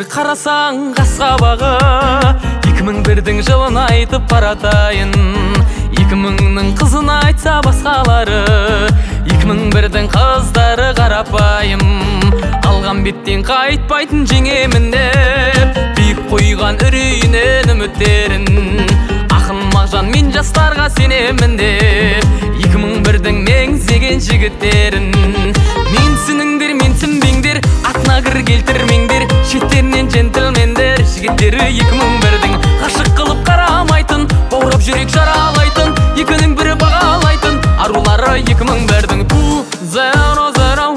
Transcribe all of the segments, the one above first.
бір қарасаң қас қабағы 2001-дің жылын айтып баратайын 2000-ның қызын айтса басқалары 2001-дің қыздары қарапайым алған беттен қайтпайтын жеңемін деп биік қойған үрейінен үміттерін ақын мағжан мен жастарға сенемін деп 2001-дің меңзеген жігіттерін менсініңдер менсінбеңдер атына кір келтірмеңдер шеттерінен джентльмендер жігіттері 2001-дің ғашық қылып қарамайтын баурап жүрек жаралайтын екінің бірі бағалайтын арулары 2001-дің 2001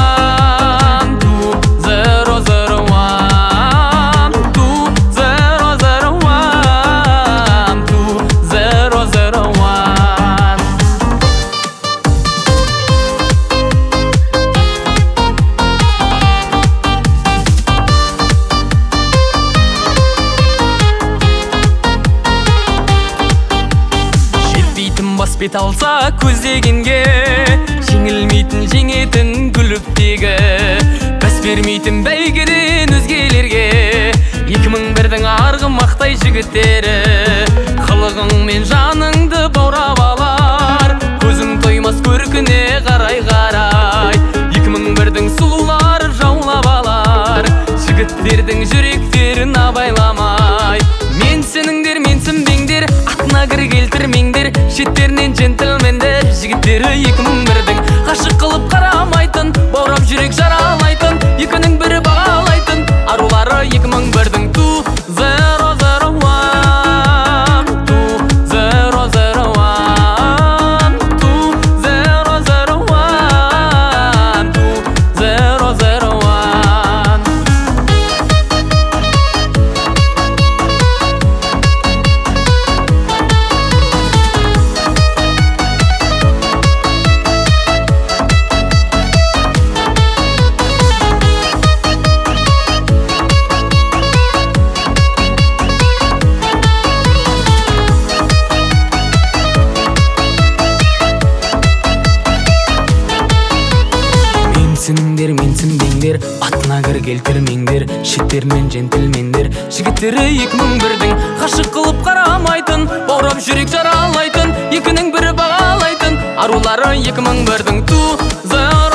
бас бет алса көздегенге жеңілмейтін жеңетін гүліптегі бәс бермейтін бәйгеден өзгелерге 2001-дің арғымақтай жігіттері қылығың мен жаныңды баурап алар көзің тоймас көркіне қарай 2001-дің сұлулары жаулап алар жігіттердің жүректерін абайламай менсініңдер менсінбеңдер атына кір келтірмеңдер шеттерінен джентльмендер жігіттері 2001-дің ғашық қылып қарамайтын баурап жүрек жаралайтын екінің бірі бағалайтын арулары 2001-дің 2001-дің менсінбеңдер атына кір келтірмеңдер шеттерінен джентльмендер жігіттері 2001-дің ғашық қылып қарамайтын баурап жүрек жаралайтын екінің бірі бағалайтын арулары 2001-дің